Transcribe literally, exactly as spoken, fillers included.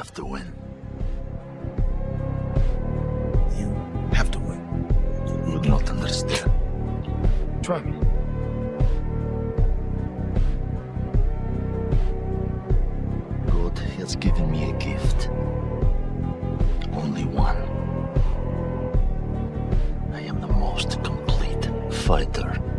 have to win. You have to win. You do not understand. Try me. God has given me a gift. Only one. I am the most complete fighter